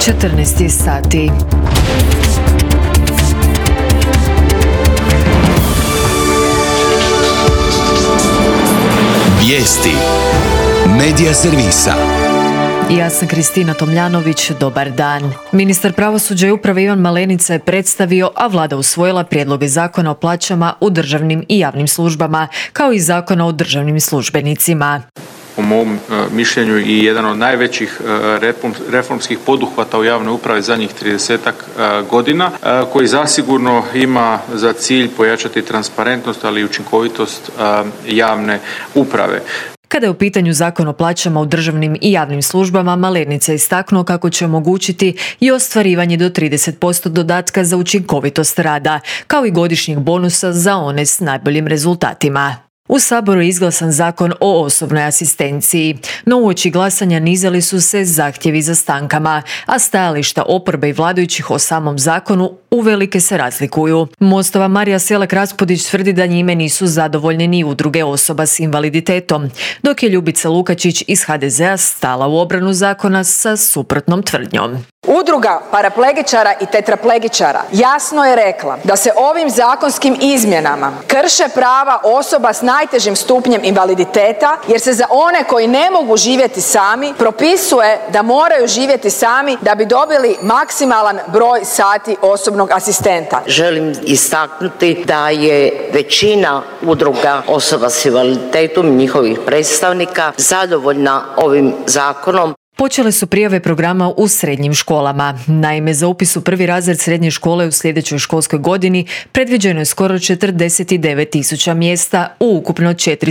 14 sati. Vijesti Medija servisa. Ja sam Kristina Tomljanović, dobar dan. Ministar pravosuđa i uprave Ivan Malenica je predstavio, a vlada usvojila prijedloge zakona o plaćama u državnim i javnim službama, kao i zakona o državnim službenicima. Po mom mišljenju i jedan od najvećih reformskih poduhvata u javnoj upravi zadnjih 30-ak godina, koji zasigurno ima za cilj pojačati transparentnost, ali i učinkovitost javne uprave. Kada je u pitanju zakon o plaćama u državnim i javnim službama, Malenica je istaknuo kako će omogućiti i ostvarivanje do 30% dodatka za učinkovitost rada, kao i godišnjeg bonusa za one s najboljim rezultatima. U Saboru je izglasan zakon o osobnoj asistenciji, no uoči glasanja nizali su se zahtjevi za stankama, a stajališta oporbe i vladajućih o samom zakonu uvelike se razlikuju. Mostova Marija Selak-Raspudić tvrdi da njime nisu zadovoljne ni udruge osoba s invaliditetom, dok je Ljubica Lukačić iz HDZ-a stala u obranu zakona sa suprotnom tvrdnjom. Udruga paraplegičara i tetraplegičara jasno je rekla da se ovim zakonskim izmjenama krše prava osoba s najtežim stupnjem invaliditeta, jer se za one koji ne mogu živjeti sami propisuje da moraju živjeti sami da bi dobili maksimalan broj sati osobnog asistenta. Želim istaknuti da je većina udruga osoba s invaliditetom i njihovih predstavnika zadovoljna ovim zakonom. Počele su prijave programa u srednjim školama. Naime, za upis u prvi razred srednje škole u sljedećoj školskoj godini predviđeno je skoro 49.000 mjesta u ukupno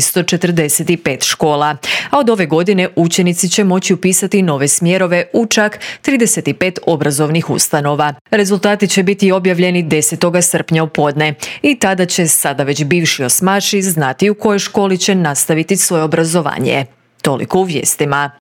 445 škola. A od ove godine učenici će moći upisati nove smjerove u čak 35 obrazovnih ustanova. Rezultati će biti objavljeni 10. srpnja u podne i tada će sada već bivši osmaši znati u kojoj školi će nastaviti svoje obrazovanje. Toliko u vijestima.